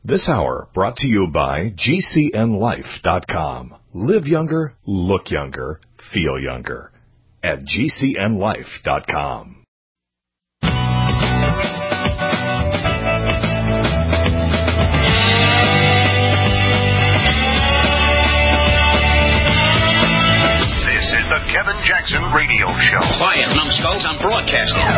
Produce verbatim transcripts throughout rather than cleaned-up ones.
This hour brought to you by G C N life dot com. Live younger, look younger, feel younger. At G C N life dot com. The Kevin Jackson Radio Show. Quiet, numbskulls, I'm broadcasting.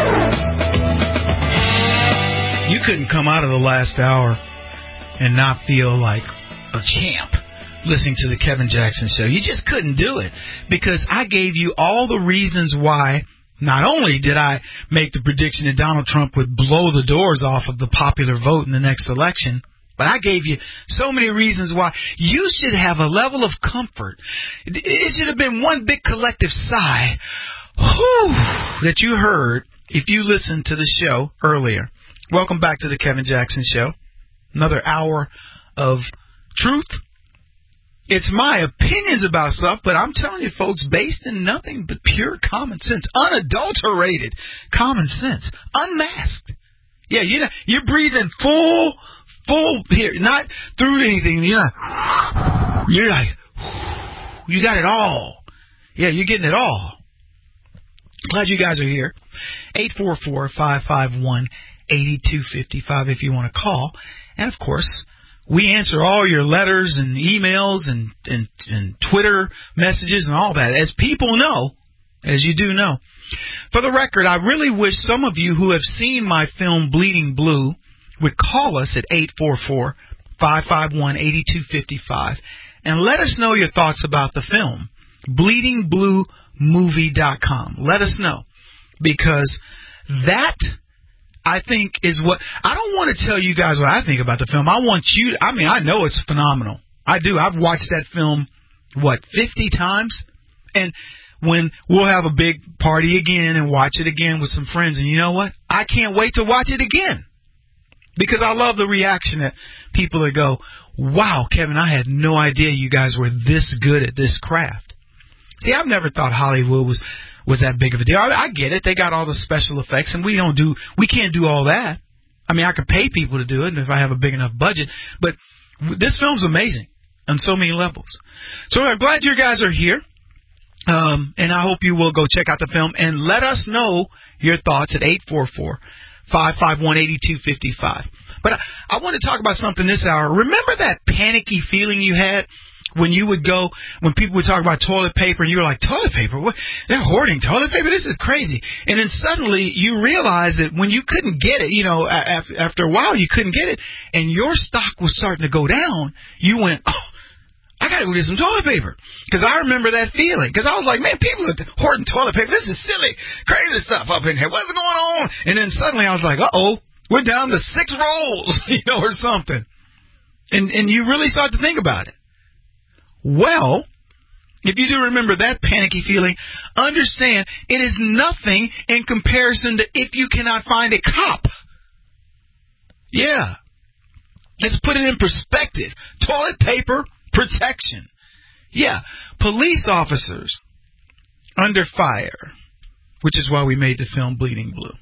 You couldn't come out of the last hour and not feel like a champ listening to the Kevin Jackson Show. You just couldn't do it because I gave you all the reasons why. Not only did I make the prediction that Donald Trump would blow the doors off of the popular vote in the next election, but I gave you so many reasons why you should have a level of comfort. It should have been one big collective sigh whew, that you heard if you listened to the show earlier. Welcome back to the Kevin Jackson Show. Another hour of truth. It's my opinions about stuff, but I'm telling you, folks, based in nothing but pure common sense, unadulterated common sense, unmasked. Yeah, you know, you're breathing full... Full here, not through anything. You're not, you're like, you got it all. Yeah, you're getting it all. Glad you guys are here. eight four four, five five one, eight two five five if you want to call. And, of course, we answer all your letters and emails and, and, and Twitter messages and all that. As people know, as you do know. For the record, I really wish some of you who have seen my film Bleeding Blue would call us at eight four four, five five one, eight two five five and let us know your thoughts about the film. bleeding blue movie dot com. Let us know. Because that, I think, is what... I don't want to tell you guys what I think about the film. I want you... I mean, I know it's phenomenal. I do. I've watched that film, what, fifty times? And when we'll have a big party again and watch it again with some friends. And you know what? I can't wait to watch it again. Because I love the reaction that people that go, wow, Kevin, I had no idea you guys were this good at this craft. See, I've never thought Hollywood was, was that big of a deal. I, I get it. They got all the special effects, and we don't do, we can't do all that. I mean, I could pay people to do it if I have a big enough budget. But this film's amazing on so many levels. So I'm glad you guys are here. Um, and I hope you will go check out the film and let us know your thoughts at eight four four, five five one, eight two five five. But I, I want to talk about something this hour. Remember that panicky feeling you had when you would go, when people would talk about toilet paper, and you were like, toilet paper? What? They're hoarding toilet paper? This is crazy. And then suddenly you realize that when you couldn't get it, you know, after, after a while you couldn't get it, and your stock was starting to go down, you went, oh, I got to go get some toilet paper. Because I remember that feeling. Because I was like, man, people are hoarding toilet paper. This is silly, crazy stuff up in here. What's going on? And then suddenly I was like, uh-oh, we're down to six rolls, you know, or something. And and you really start to think about it. Well, if you do remember that panicky feeling, understand it is nothing in comparison to if you cannot find a cop. Yeah. Let's put it in perspective. Toilet paper protection. Yeah, police officers under fire, which is why we made the film Bleeding Blue.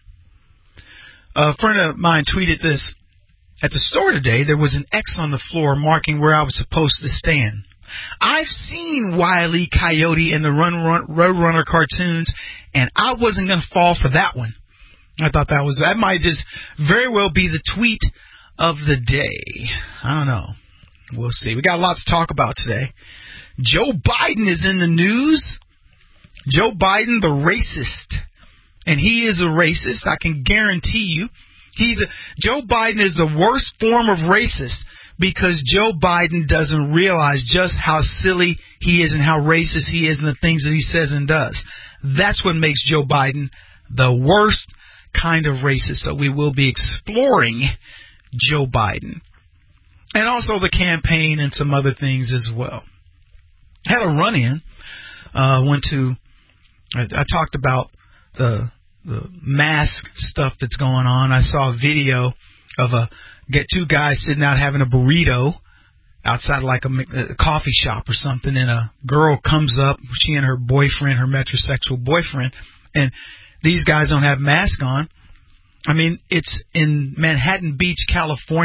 A friend of mine tweeted this. At the store today, there was an X on the floor marking where I was supposed to stand. I've seen Wile E. Coyote in the Run Run Roadrunner cartoons, and I wasn't going to fall for that one. I thought that was, that might just very well be the tweet of the day. I don't know. We'll see. We got a lot to talk about today. Joe Biden is in the news. Joe Biden, the racist. And he is a racist. I can guarantee you. He's a, Joe Biden is the worst form of racist because Joe Biden doesn't realize just how silly he is and how racist he is and the things that he says and does. That's what makes Joe Biden the worst kind of racist. So we will be exploring Joe Biden. And also the campaign and some other things as well. Had a run-in. Uh, went to, I, I talked about the, the mask stuff that's going on. I saw a video of a get two guys sitting out having a burrito outside of like a, a coffee shop or something, and a girl comes up, she and her boyfriend, her metrosexual boyfriend, and these guys don't have masks on. I mean, it's in Manhattan Beach, California.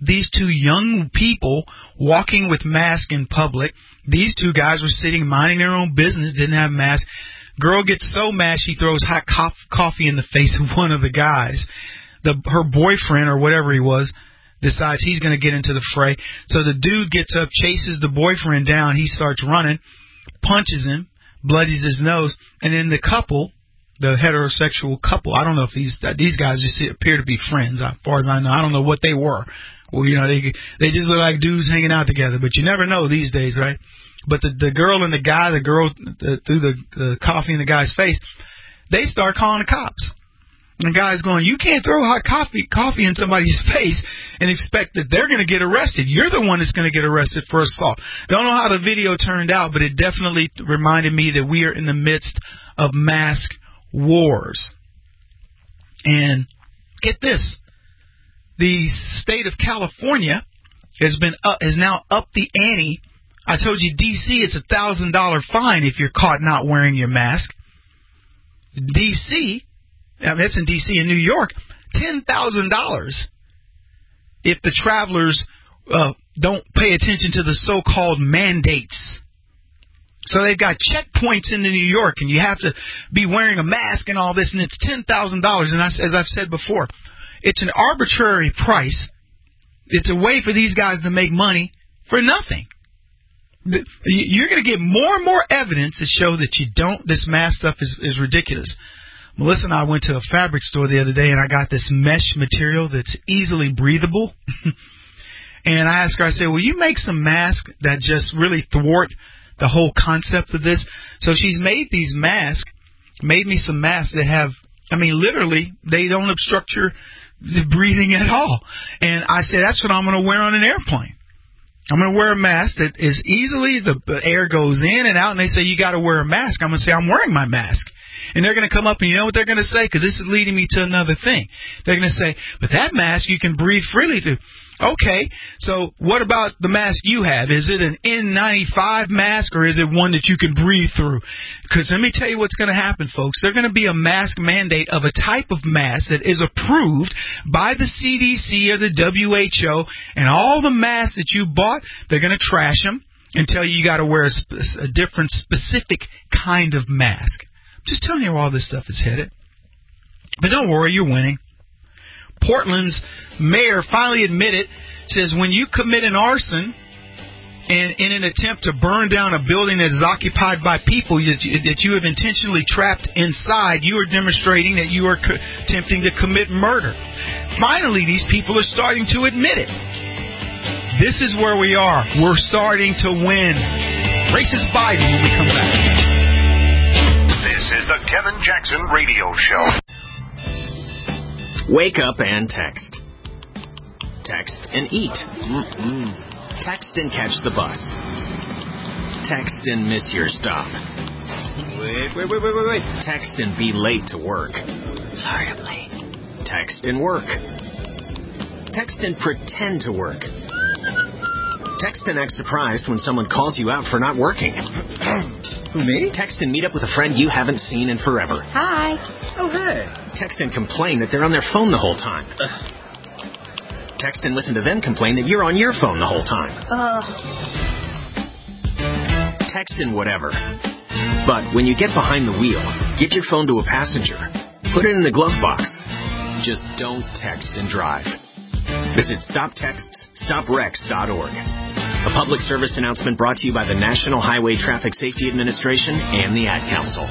these two young people walking with masks in public. These two guys were sitting, minding their own business, didn't have masks. Girl gets so mad she throws hot co- coffee in the face of one of the guys. The her boyfriend, or whatever he was, decides he's going to get into the fray. So the dude gets up, chases the boyfriend down. He starts running, punches him, bloodies his nose, and then the couple, the heterosexual couple, I don't know if these these guys just appear to be friends, as far as I know. I don't know what they were. Well, you know, they they just look like dudes hanging out together, but you never know these days, right? But the the girl and the guy, the girl the, threw the, the coffee in the guy's face, they start calling the cops. And the guy's going, you can't throw hot coffee coffee in somebody's face and expect that they're going to get arrested. You're the one that's going to get arrested for assault. Don't know how the video turned out, but it definitely reminded me that we are in the midst of mask wars. And get this, the state of California has been up, has now upped the ante. I told you D C it's a one thousand dollars fine if you're caught not wearing your mask. D C, I mean, it's in D C in New York, ten thousand dollars if the travelers uh, don't pay attention to the so-called mandates. So they've got checkpoints into New York, and you have to be wearing a mask and all this, and it's ten thousand dollars. And I, as I've said before, it's an arbitrary price. It's a way for these guys to make money for nothing. You're going to get more and more evidence to show that you don't. This mask stuff is, is ridiculous. Melissa and I went to a fabric store the other day, and I got this mesh material that's easily breathable. And I asked her, I said, will you make some masks that just really thwart the whole concept of this? So she's made these masks, made me some masks that have, I mean, literally, they don't obstruct your breathing at all. And I said, that's what I'm going to wear on an airplane. I'm going to wear a mask that is easily, the air goes in and out, and they say, you got to wear a mask. I'm going to say, I'm wearing my mask. And they're going to come up, and you know what they're going to say? Because this is leading me to another thing. They're going to say, but that mask you can breathe freely through. Okay, so what about the mask you have? Is it an N ninety-five mask, or is it one that you can breathe through? Because let me tell you what's going to happen, folks. There's going to be a mask mandate of a type of mask that is approved by the C D C or the W H O, and all the masks that you bought, they're going to trash them and tell you you got to wear a, sp- a different, specific kind of mask. I'm just telling you where all this stuff is headed. But don't worry, you're winning. Portland's mayor finally admitted, says when you commit an arson and in an attempt to burn down a building that is occupied by people that you, that you have intentionally trapped inside, you are demonstrating that you are co- attempting to commit murder. Finally, these people are starting to admit it. This is where we are. We're starting to win. Racist Biden when we come back. This is the Kevin Jackson Radio Show. Wake up and text. Text and eat. Mm-mm. Text and catch the bus. Text and miss your stop. Wait, wait, wait, wait, wait, wait. Text and be late to work. Sorry, I'm late. Text and work. Text and pretend to work. Text and act surprised when someone calls you out for not working. Who, me? Text and meet up with a friend you haven't seen in forever. Hi. Oh, hey. Text and complain that they're on their phone the whole time. Uh. Text and listen to them complain that you're on your phone the whole time. Uh. Text and whatever. But when you get behind the wheel, give your phone to a passenger. Put it in the glove box. Just don't text and drive. Visit stop texts stop wrecks dot org. A public service announcement brought to you by the National Highway Traffic Safety Administration and the Ad Council.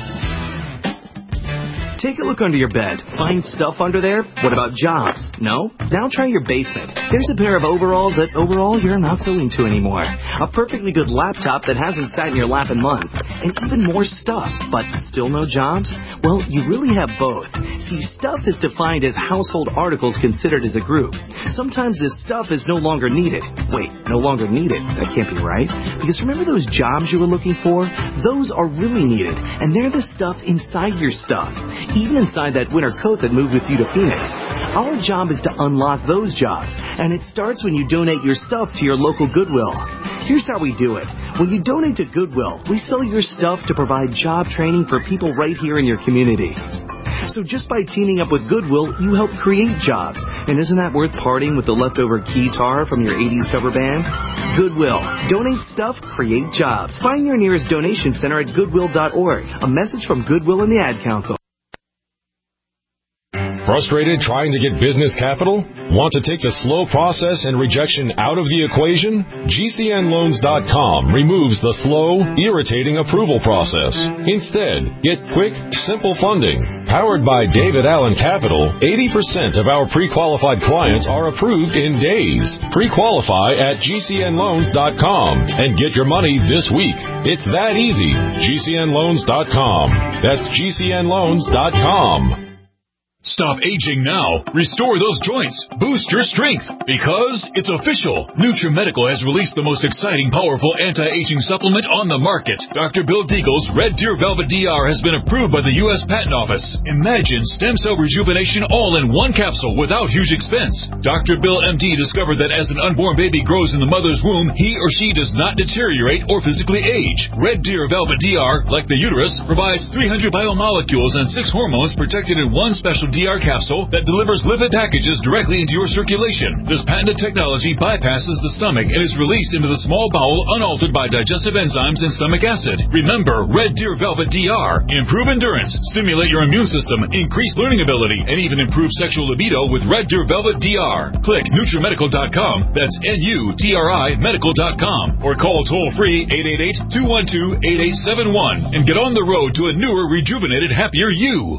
Take a look under your bed. Find stuff under there? What about jobs? No? Now try your basement. There's a pair of overalls that overall you're not so into anymore. A perfectly good laptop that hasn't sat in your lap in months. And even more stuff, but still no jobs? Well, you really have both. See, stuff is defined as household articles considered as a group. Sometimes this stuff is no longer needed. Wait, no longer needed? That can't be right. Because remember those jobs you were looking for? Those are really needed. And they're the stuff inside your stuff. Even inside that winter coat that moved with you to Phoenix. Our job is to unlock those jobs, and it starts when you donate your stuff to your local Goodwill. Here's how we do it. When you donate to Goodwill, we sell your stuff to provide job training for people right here in your community. So just by teaming up with Goodwill, you help create jobs. And isn't that worth parting with the leftover guitar from your eighties cover band? Goodwill. Donate stuff, create jobs. Find your nearest donation center at goodwill dot org. A message from Goodwill and the Ad Council. Frustrated trying to get business capital? Want to take the slow process and rejection out of the equation? G C N loans dot com removes the slow, irritating approval process. Instead, get quick, simple funding. Powered by David Allen Capital, eighty percent of our pre-qualified clients are approved in days. Pre-qualify at G C N loans dot com and get your money this week. It's that easy. G C N loans dot com. That's G C N loans dot com. Stop aging now. Restore those joints. Boost your strength. Because it's official. NutriMedical has released the most exciting, powerful anti-aging supplement on the market. Doctor Bill Deagle's Red Deer Velvet D R has been approved by the U S Patent Office. Imagine stem cell rejuvenation all in one capsule without huge expense. Doctor Bill M D discovered that as an unborn baby grows in the mother's womb, he or she does not deteriorate or physically age. Red Deer Velvet D R, like the uterus, provides three hundred biomolecules and six hormones protected in one special D R capsule that delivers lipid packages directly into your circulation. This patented technology bypasses the stomach and is released into the small bowel unaltered by digestive enzymes and stomach acid. Remember, Red Deer Velvet D R. Improve endurance, stimulate your immune system, increase learning ability, and even improve sexual libido with Red Deer Velvet D R. Click Nutri Medical dot com. That's N U T R I Medical dot com. Or call toll-free eight eight eight, two one two, eight eight seven one and get on the road to a newer, rejuvenated, happier you.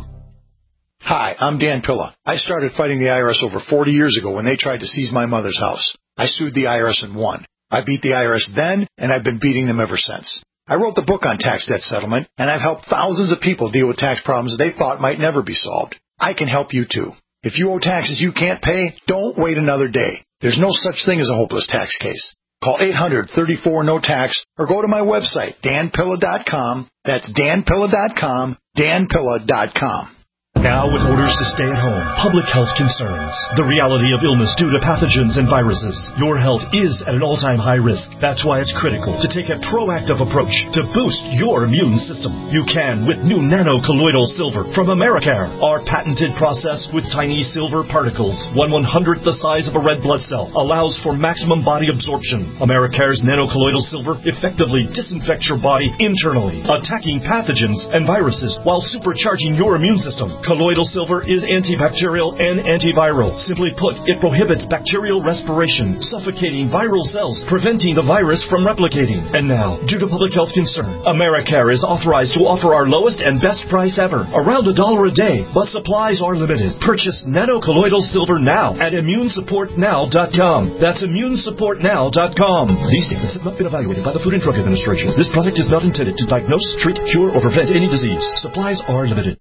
Hi, I'm Dan Pilla. I started fighting the I R S over forty years ago when they tried to seize my mother's house. I sued the I R S and won. I beat the I R S then, and I've been beating them ever since. I wrote the book on tax debt settlement, and I've helped thousands of people deal with tax problems they thought might never be solved. I can help you too. If you owe taxes you can't pay, don't wait another day. There's no such thing as a hopeless tax case. Call eight hundred, thirty-four, no tax or go to my website, dan pilla dot com. That's dan pilla dot com, dan pilla dot com. Now with orders to stay at home, public health concerns, the reality of illness due to pathogens and viruses, your health is at an all-time high risk. That's why it's critical to take a proactive approach to boost your immune system. You can with new nano-colloidal silver from Americare. Our patented process with tiny silver particles, one one-hundredth the size of a red blood cell, allows for maximum body absorption. Americare's nano-colloidal silver effectively disinfects your body internally, attacking pathogens and viruses while supercharging your immune system. Colloidal silver is antibacterial and antiviral. Simply put, it prohibits bacterial respiration, suffocating viral cells, preventing the virus from replicating. And now, due to public health concern, Americare is authorized to offer our lowest and best price ever, around a dollar a day, but supplies are limited. Purchase nano-colloidal silver now at immune support now dot com. That's immune support now dot com. These statements have not been evaluated by the Food and Drug Administration. This product is not intended to diagnose, treat, cure, or prevent any disease. Supplies are limited.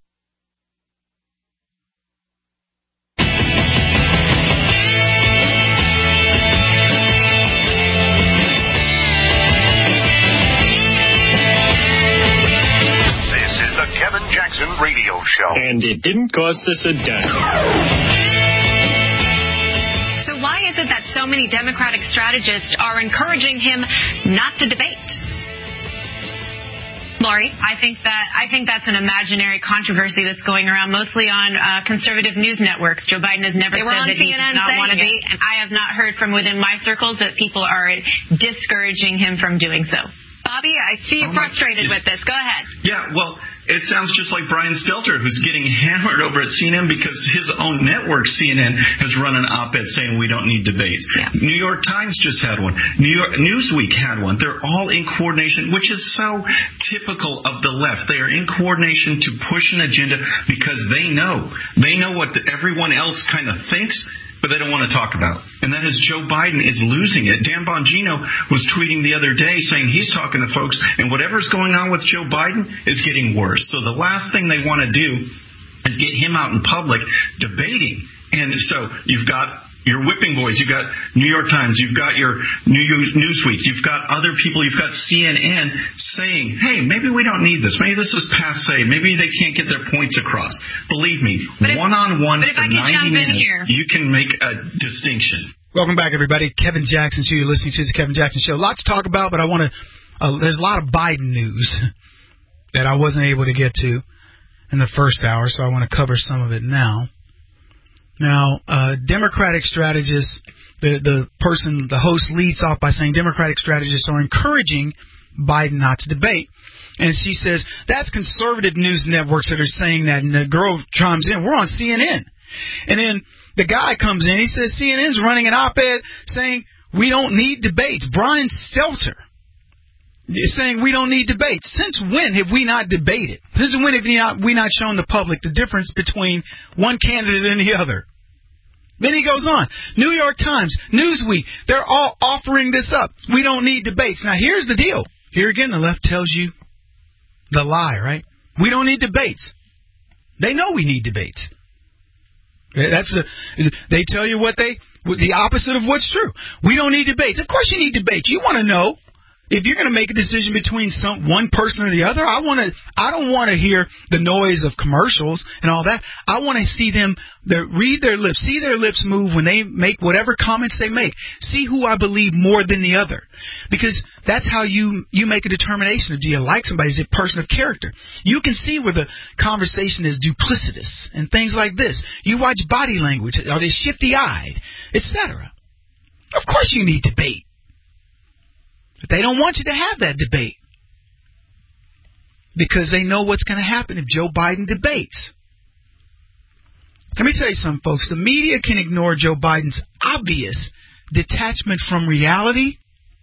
Radio show. And it didn't cost us a dime. So why is it that so many Democratic strategists are encouraging him not to debate? Lori? I think that I think that's an imaginary controversy that's going around mostly on uh, conservative news networks. Joe Biden has never said that he does not want to be, and I have not heard from within my circles that people are discouraging him from doing so. Bobby, I see you oh frustrated with this. Go ahead. Yeah, well, it sounds just like Brian Stelter, who's getting hammered over at C N N because his own network, C N N, has run an op-ed saying we don't need debates. Yeah. New York Times just had one. New York Newsweek had one. They're all in coordination, which is so typical of the left. They are in coordination to push an agenda because they know. They know what the, everyone else kind of thinks, but they don't want to talk about. And that is Joe Biden is losing it. Dan Bongino was tweeting the other day saying he's talking to folks, and whatever's going on with Joe Biden is getting worse. So the last thing they want to do is get him out in public debating. And so you've got your whipping boys, you've got New York Times, you've got your Newsweek, you've got other people, you've got C N N saying, hey, maybe we don't need this. Maybe this is passe. Maybe they can't get their points across. Believe me, if, one-on-one for ninety minutes, here. You can make a distinction. Welcome back, everybody. Kevin Jackson Show. You're listening to the Kevin Jackson Show. Lots to talk about, but I want to, uh, there's a lot of Biden news that I wasn't able to get to. in the first hour, so I want to cover some of it now. Now, uh, Democratic strategists, the, the person, the host leads off by saying Democratic strategists are encouraging Biden not to debate. And she says, that's conservative news networks that are saying that. And the girl chimes in, we're on C N N. And then the guy comes in, he says C N N's running an op-ed saying we don't need debates. Brian Stelter is saying we don't need debates. Since when have we not debated? Since when have we not, we not shown the public the difference between one candidate and the other? Then he goes on. New York Times, Newsweek, they're all offering this up. We don't need debates. Now, here's the deal. Here again, the left tells you the lie, right? We don't need debates. They know we need debates. That's a, they tell you what they, the opposite of what's true. We don't need debates. Of course you need debates. You want to know if you're going to make a decision between some one person or the other. I want to. I don't want to hear the noise of commercials and all that. I want to see them their, read their lips, see their lips move when they make whatever comments they make. See who I believe more than the other, because that's how you you make a determination of do you like somebody? Is it a person of character? You can see where the conversation is duplicitous and things like this. You watch body language. Are they shifty-eyed, et cetera? Of course you need debate. But they don't want you to have that debate because they know what's going to happen if Joe Biden debates. Let me tell you something, folks. The media can ignore Joe Biden's obvious detachment from reality.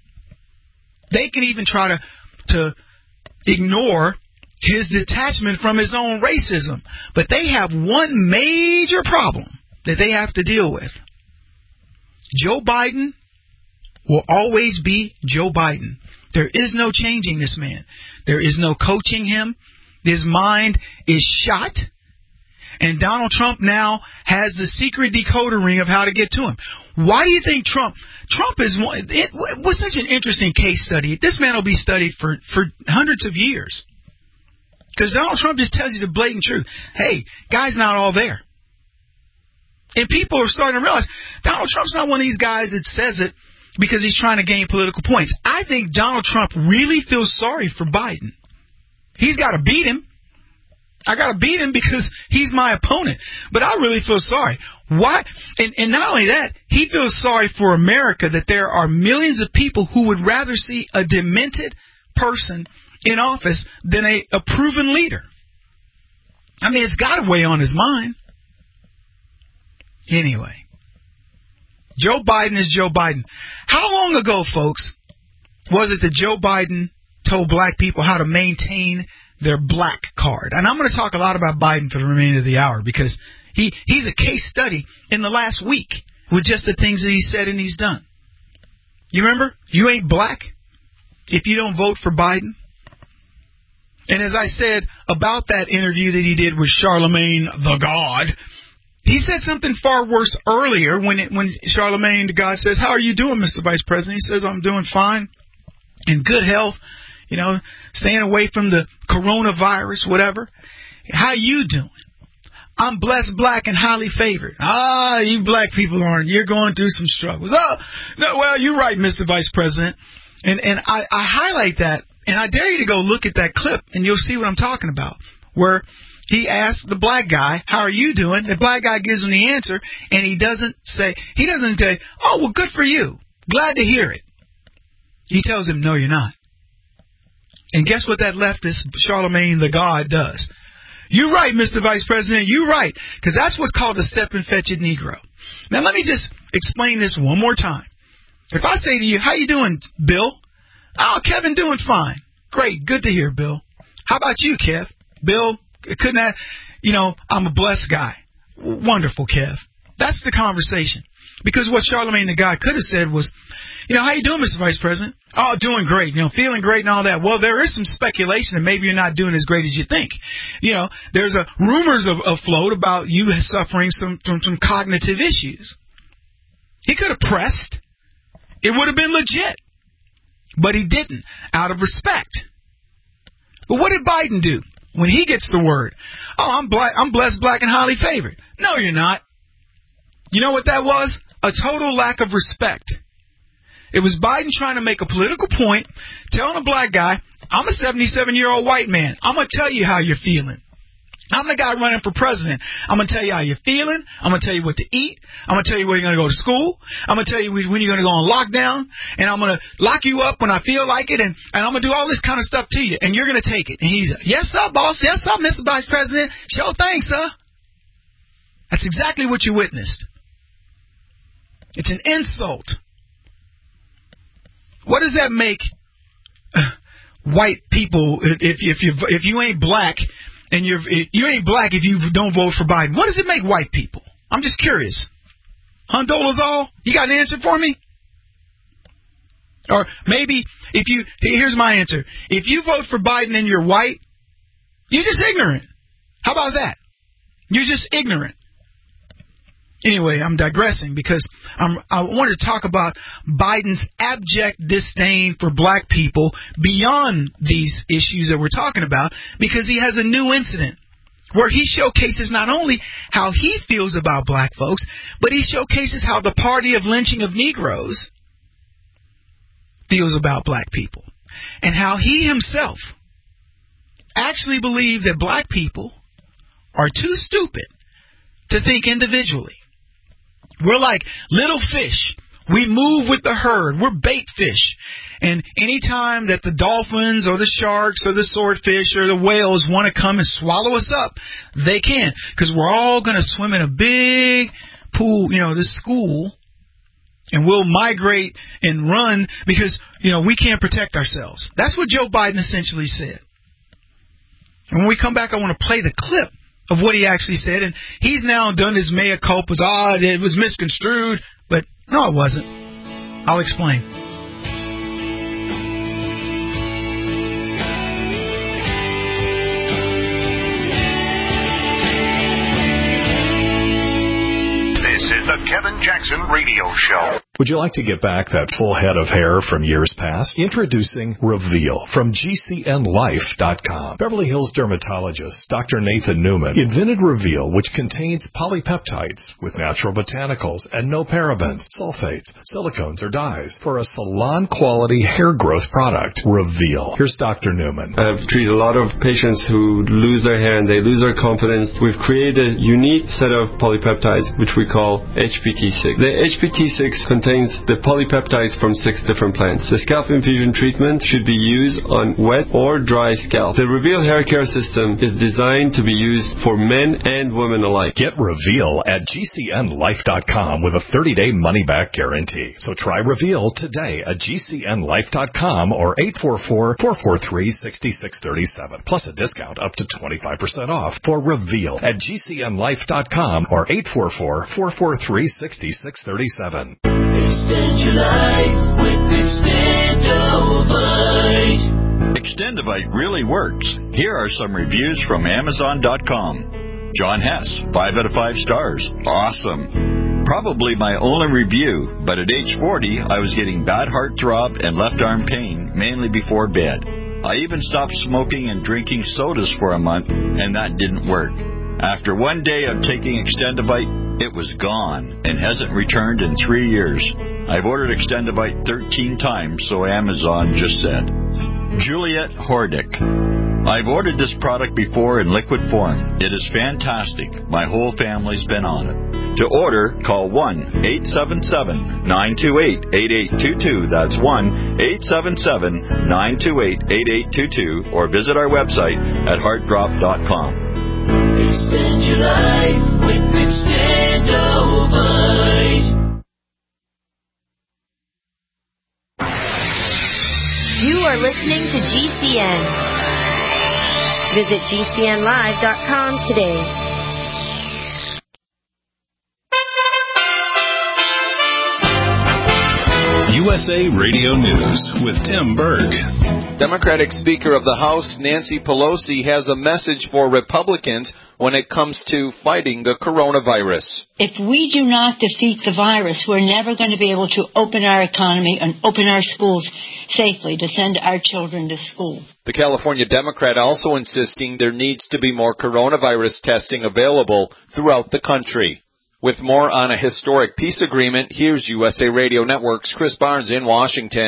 They can even try to, to ignore his detachment from his own racism. But they have one major problem that they have to deal with. Joe Biden will always be Joe Biden. There is no changing this man. There is no coaching him. His mind is shot. And Donald Trump now has the secret decoder ring of how to get to him. Why do you think Trump... Trump is... It was such an interesting case study. This man will be studied for, for hundreds of years. Because Donald Trump just tells you the blatant truth. Hey, guy's not all there. And people are starting to realize Donald Trump's not one of these guys that says it because he's trying to gain political points. I think Donald Trump really feels sorry for Biden. He's got to beat him. I got to beat him because he's my opponent. But I really feel sorry. Why? And, and not only that, he feels sorry for America, that there are millions of people who would rather see a demented person in office than a, a proven leader. I mean, it's got to weigh on his mind. Anyway, Joe Biden is Joe Biden. How long ago, folks, was it that Joe Biden told black people how to maintain their black card? And I'm going to talk a lot about Biden for the remainder of the hour because he, he's a case study in the last week with just the things that he said and he's done. You remember? You ain't black if you don't vote for Biden. And as I said about that interview that he did with Charlemagne the God, he said something far worse earlier when it, when Charlemagne the God says, how are you doing, Mister Vice President? He says, I'm doing fine, in good health, you know, staying away from the coronavirus, whatever. How you doing? I'm blessed, black, and highly favored. Ah, you black people aren't. You're going through some struggles. Oh, no, well, you're right, Mister Vice President. And, and I, I highlight that, and I dare you to go look at that clip, and you'll see what I'm talking about, where he asks the black guy, how are you doing? The black guy gives him the answer, and he doesn't say, he doesn't say, oh, well, good for you. Glad to hear it. He tells him, no, you're not. And guess what that leftist, Charlemagne the God, does? You're right, Mister Vice President, you're right, because that's what's called a step-and-fetch-it Negro. Now, let me just explain this one more time. If I say to you, how you doing, Bill? Oh, Kevin, doing fine. Great, good to hear, Bill. How about you, Kev? Bill, couldn't I, you know, I'm a blessed guy. Wonderful, Kev. That's the conversation. Because what Charlemagne the God could have said was, you know, how you doing, Mister Vice President? Oh, doing great. You know, feeling great and all that. Well, there is some speculation that maybe you're not doing as great as you think. You know, there's a rumors of, afloat about you suffering some, from some cognitive issues. He could have pressed. It would have been legit. But he didn't, out of respect. But what did Biden do when he gets the word? Oh, I'm black, I'm blessed, black, and highly favored. No, you're not. You know what that was? A total lack of respect. It was Biden trying to make a political point, telling a black guy, I'm a seventy-seven-year-old white man. I'm going to tell you how you're feeling. I'm the guy running for president. I'm going to tell you how you're feeling. I'm going to tell you what to eat. I'm going to tell you where you're going to go to school. I'm going to tell you when you're going to go on lockdown. And I'm going to lock you up when I feel like it. And, and I'm going to do all this kind of stuff to you. And you're going to take it. And he's, yes, sir, boss. Yes, sir, Mister Vice President. Sure thing, sir. That's exactly what you witnessed. It's an insult. What does that make uh, white people if, if, you, if you ain't black? And you're, you ain't black if you don't vote for Biden. What does it make white people? I'm just curious. Hundolazole? You got an answer for me? Or maybe if you, here's my answer. If you vote for Biden and you're white, you're just ignorant. How about that? You're just ignorant. Anyway, I'm digressing because I'm, I wanted to talk about Biden's abject disdain for black people beyond these issues that we're talking about, because he has a new incident where he showcases not only how he feels about black folks, but he showcases how the party of lynching of Negroes feels about black people, and how he himself actually believes that black people are too stupid to think individually. We're like little fish. We move with the herd. We're bait fish. And any time that the dolphins or the sharks or the swordfish or the whales want to come and swallow us up, they can. Because we're all going to swim in a big pool, you know, this school. And we'll migrate and run because, you know, we can't protect ourselves. That's what Joe Biden essentially said. And when we come back, I want to play the clip of what he actually said, and he's now done his mea culpa. Ah, oh, it was misconstrued, but no, it wasn't. I'll explain. This is the Kevin Jackson Radio Show. Would you like to get back that full head of hair from years past? Introducing Reveal from G C N Life dot com. Beverly Hills dermatologist Doctor Nathan Newman invented Reveal, which contains polypeptides with natural botanicals and no parabens, sulfates, silicones, or dyes for a salon-quality hair growth product. Reveal. Here's Doctor Newman. I've treated a lot of patients who lose their hair and they lose their confidence. We've created a unique set of polypeptides, which we call H P T six. The H P T six contains the polypeptides from six different plants. The scalp infusion treatment should be used on wet or dry scalp. The Reveal hair care system is designed to be used for men and women alike. Get Reveal at G C N Life dot com with a thirty-day money-back guarantee. So try Reveal today at G C N Life dot com or eight four four, four four three, six six three seven. Plus a discount up to twenty-five percent off for Reveal at G C N Life dot com or eight four four, four four three, six six three seven. Extend your life with Extendovite. Extendovite really works. Here are some reviews from Amazon dot com. John Hess, five out of five stars. Awesome. Probably my only review, but at age forty, I was getting bad heart throb and left arm pain, mainly before bed. I even stopped smoking and drinking sodas for a month, and that didn't work. After one day of taking Extendovite, it was gone and hasn't returned in three years. I've ordered Extendovite thirteen times, so Amazon just said. Juliet Hordick. I've ordered this product before in liquid form. It is fantastic. My whole family's been on it. To order, call one eight seven seven, nine two eight, eight eight two two. That's one eight seven seven, nine two eight, eight eight two two, or visit our website at heart drop dot com. Extend your life with Extendovite. You are listening to G C N. Visit G C N Live dot com today. U S A Radio News with Tim Berg. Democratic Speaker of the House Nancy Pelosi has a message for Republicans when it comes to fighting the coronavirus. If we do not defeat the virus, we're never going to be able to open our economy and open our schools safely to send our children to school. The California Democrat also insisting there needs to be more coronavirus testing available throughout the country. With more on a historic peace agreement, here's U S A Radio Network's Chris Barnes in Washington.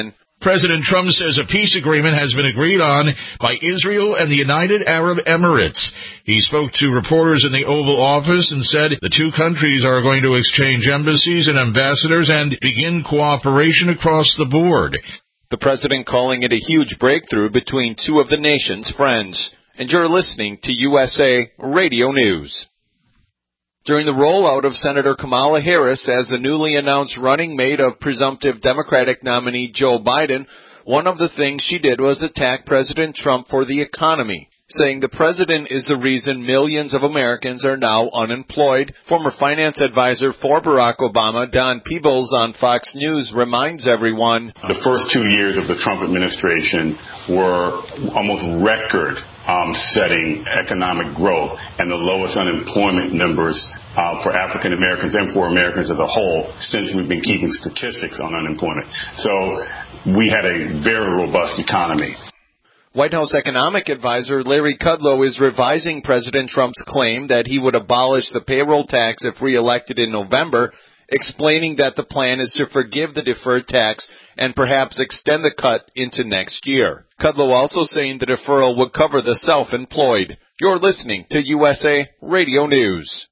President Trump says a peace agreement has been agreed on by Israel and the United Arab Emirates. He spoke to reporters in the Oval Office and said the two countries are going to exchange embassies and ambassadors and begin cooperation across the board. The president calling it a huge breakthrough between two of the nation's friends. And you're listening to U S A Radio News. During the rollout of Senator Kamala Harris as the newly announced running mate of presumptive Democratic nominee Joe Biden, one of the things she did was attack President Trump for the economy, saying the president is the reason millions of Americans are now unemployed. Former finance advisor for Barack Obama, Don Peebles on Fox News, reminds everyone the first two years of the Trump administration were almost record Um, setting economic growth and the lowest unemployment numbers uh, for African Americans and for Americans as a whole since we've been keeping statistics on unemployment. So we had a very robust economy. White House economic advisor Larry Kudlow is revising President Trump's claim that he would abolish the payroll tax if reelected in November, explaining that the plan is to forgive the deferred tax and perhaps extend the cut into next year. Kudlow also saying the deferral would cover the self-employed. You're listening to U S A Radio News.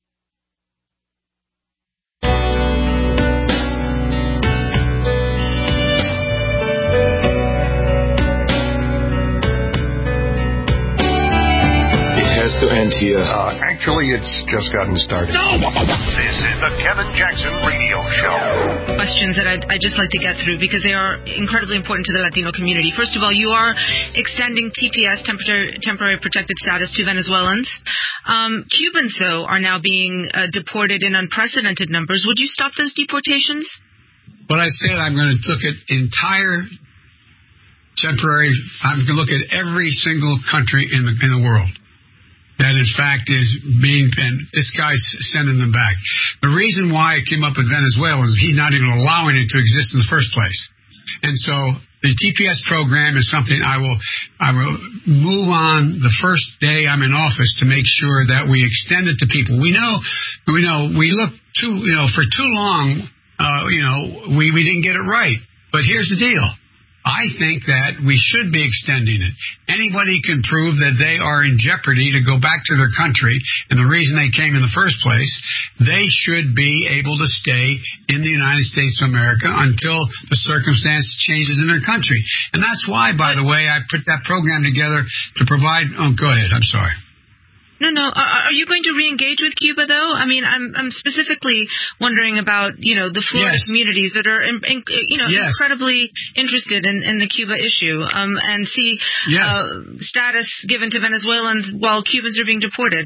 To end here. Uh, actually, it's just gotten started. No! This is the Kevin Jackson Radio Show. Questions that I'd, I'd just like to get through because they are incredibly important to the Latino community. First of all, you are extending T P S, temporary, temporary protected status, to Venezuelans. Um, Cubans, though, are now being uh, deported in unprecedented numbers. Would you stop those deportations? What I said, I'm going to look at entire temporary. I'm going to look at every single country in the in the world that in fact is being, and this guy's sending them back. The reason why I came up with Venezuela is he's not even allowing it to exist in the first place. And so the T P S program is something I will, I will move on the first day I'm in office to make sure that we extend it to people. We know, we know, we look too, you know, for too long, uh, you know, we, we didn't get it right. But here's the deal. I think that we should be extending it. Anybody can prove that they are in jeopardy to go back to their country, and the reason they came in the first place, they should be able to stay in the United States of America until the circumstance changes in their country. And that's why, by the way, I put that program together to provide... Oh, go ahead. I'm sorry. No, no. Are, are you going to re-engage with Cuba, though? I mean, I'm I'm specifically wondering about, you know, the Florida yes. communities that are, in, in, you know, yes. incredibly interested in, in the Cuba issue, um, and see yes. uh, status given to Venezuelans while Cubans are being deported.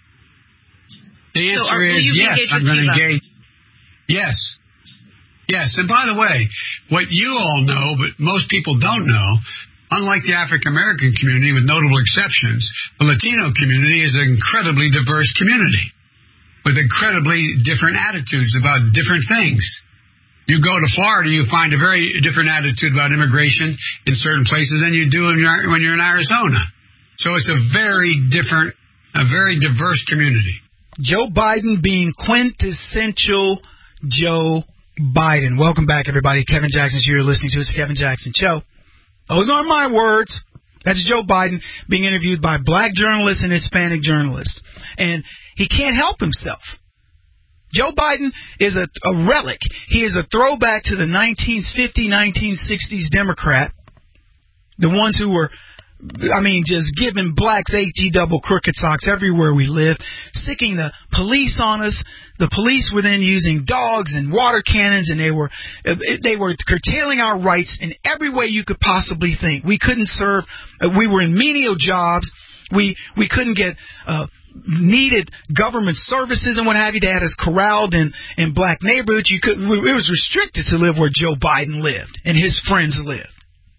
The answer so are, is yes. I'm going to engage. Yes. Yes. And by the way, what you all know, but most people don't know, unlike the African American community, with notable exceptions, the Latino community is an incredibly diverse community with incredibly different attitudes about different things. You go to Florida, you find a very different attitude about immigration in certain places than you do in, when you're in Arizona. So it's a very different, a very diverse community. Joe Biden being quintessential Joe Biden. Welcome back, everybody. Kevin Jackson's here. You're listening to It's the Kevin Jackson Show. Those aren't my words. That's Joe Biden being interviewed by black journalists and Hispanic journalists. And he can't help himself. Joe Biden is a, a relic. He is a throwback to the nineteen fifties, nineteen sixties Democrat. The ones who were, I mean, just giving blacks H-E double crooked socks everywhere we lived, sicking the police on us. The police were then using dogs and water cannons, and they were they were curtailing our rights in every way you could possibly think. We couldn't serve. We were in menial jobs. We we couldn't get uh, needed government services and what have you. They had us corralled in, in black neighborhoods. You could. It was restricted to live where Joe Biden lived and his friends lived.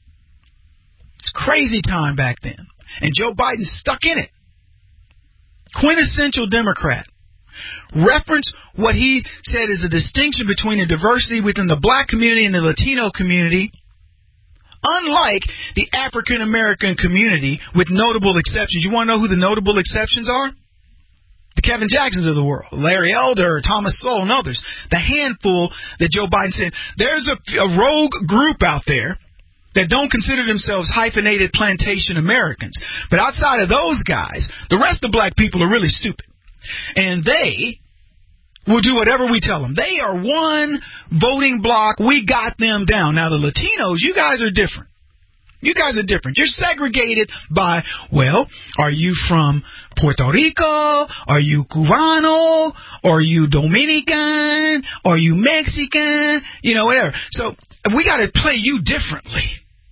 It's a crazy time back then. And Joe Biden's stuck in it. Quintessential Democrat. Reference what he said is a distinction between the diversity within the black community and the Latino community. Unlike the African American community, with notable exceptions. You want to know who the notable exceptions are? The Kevin Jacksons of the world. Larry Elder, Thomas Sowell, and others. The handful that Joe Biden said, there's a, a rogue group out there that don't consider themselves hyphenated plantation Americans. But outside of those guys, the rest of black people are really stupid. And they will do whatever we tell them. They are one voting block. We got them down. Now, the Latinos, you guys are different. You guys are different. You're segregated by, well, are you from Puerto Rico? Are you Cubano? Are you Dominican? Are you Mexican? You know, whatever. So we got to play you differently.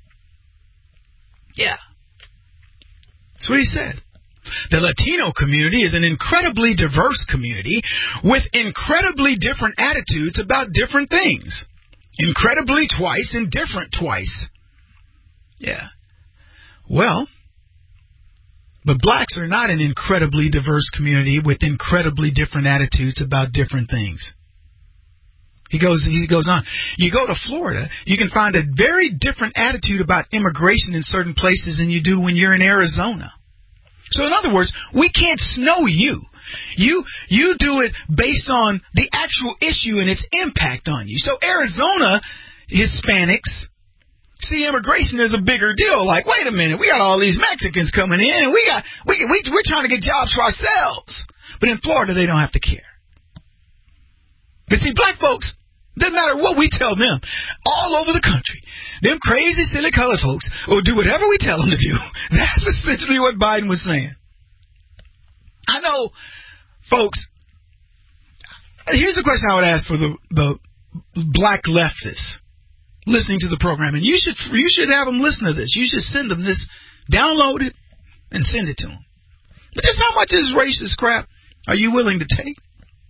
Yeah. That's what he said. The Latino community is an incredibly diverse community with incredibly different attitudes about different things. Incredibly twice and different twice. Yeah. Well, but blacks are not an incredibly diverse community with incredibly different attitudes about different things. He goes, he goes on. You go to Florida, you can find a very different attitude about immigration in certain places than you do when you're in Arizona. So in other words, we can't snow you. You you do it based on the actual issue and its impact on you. So Arizona Hispanics see immigration as a bigger deal. Like, wait a minute, we got all these Mexicans coming in, and we got we, we we're trying to get jobs for ourselves. But in Florida, they don't have to care. But see, black folks, doesn't matter what we tell them, all over the country, them crazy, silly colored folks will do whatever we tell them to do. That's essentially what Biden was saying. I know, folks. Here's a question I would ask for the the black leftists listening to the program, and you should you should have them listen to this. You should send them this, download it, and send it to them. But just how much of this racist crap are you willing to take?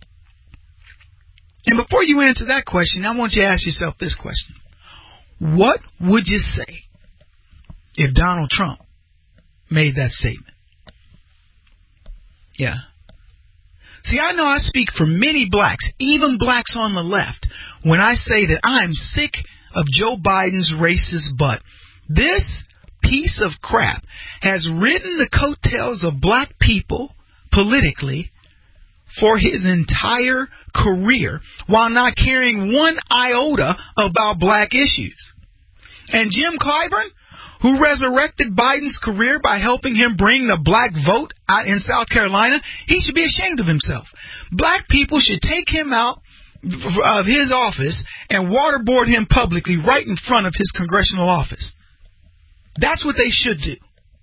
And before you answer that question, I want you to ask yourself this question. What would you say if Donald Trump made that statement? Yeah. See, I know I speak for many blacks, even blacks on the left, when I say that I'm sick of Joe Biden's racist butt. This piece of crap has ridden the coattails of black people politically for his entire career while not caring one iota about black issues. And Jim Clyburn, who resurrected Biden's career by helping him bring the black vote out in South Carolina, he should be ashamed of himself. Black people should take him out of his office and waterboard him publicly right in front of his congressional office. That's what they should do.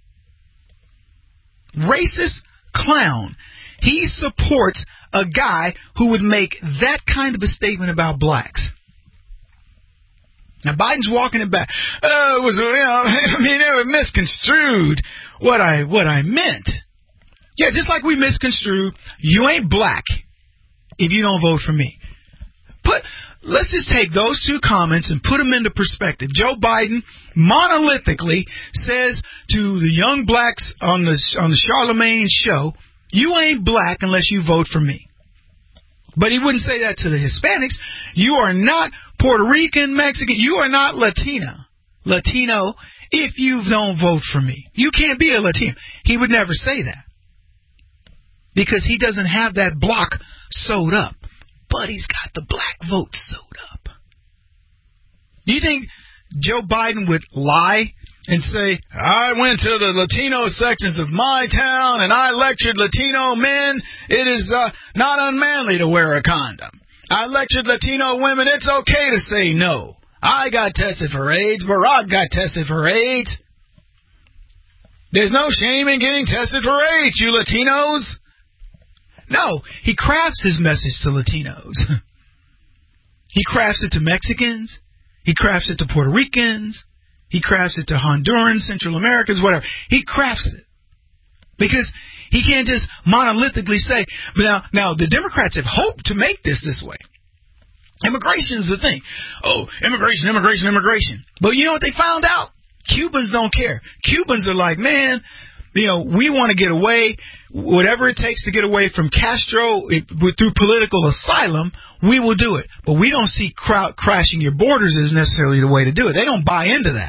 Racist clown. He supports a guy who would make that kind of a statement about blacks. Now, Biden's walking it back. Oh, it was, you know, I mean, it was misconstrued what I, what I meant. Yeah, just like we misconstrued, you ain't black if you don't vote for me. Put, let's just take those two comments and put them into perspective. Joe Biden monolithically says to the young blacks on the, on the Charlemagne show, you ain't black unless you vote for me. But he wouldn't say that to the Hispanics. You are not Puerto Rican, Mexican. You are not Latina. Latino if you don't vote for me. You can't be a Latino. He would never say that. Because he doesn't have that block sewed up. But he's got the black vote sewed up. Do you think Joe Biden would lie and say, I went to the Latino sections of my town and I lectured Latino men, it is uh, not unmanly to wear a condom. I lectured Latino women, it's okay to say no. I got tested for AIDS, Barack got tested for AIDS. There's no shame in getting tested for AIDS, you Latinos. No, he crafts his message to Latinos. He crafts it to Mexicans. He crafts it to Puerto Ricans. He crafts it to Hondurans, Central Americans, whatever. He crafts it. Because he can't just monolithically say, but now, now the Democrats have hoped to make this this way. Immigration is the thing. Oh, immigration, immigration, immigration. But you know what they found out? Cubans don't care. Cubans are like, man, you know, we want to get away. Whatever it takes to get away from Castro it, through political asylum, we will do it. But we don't see crowd crashing your borders as necessarily the way to do it. They don't buy into that.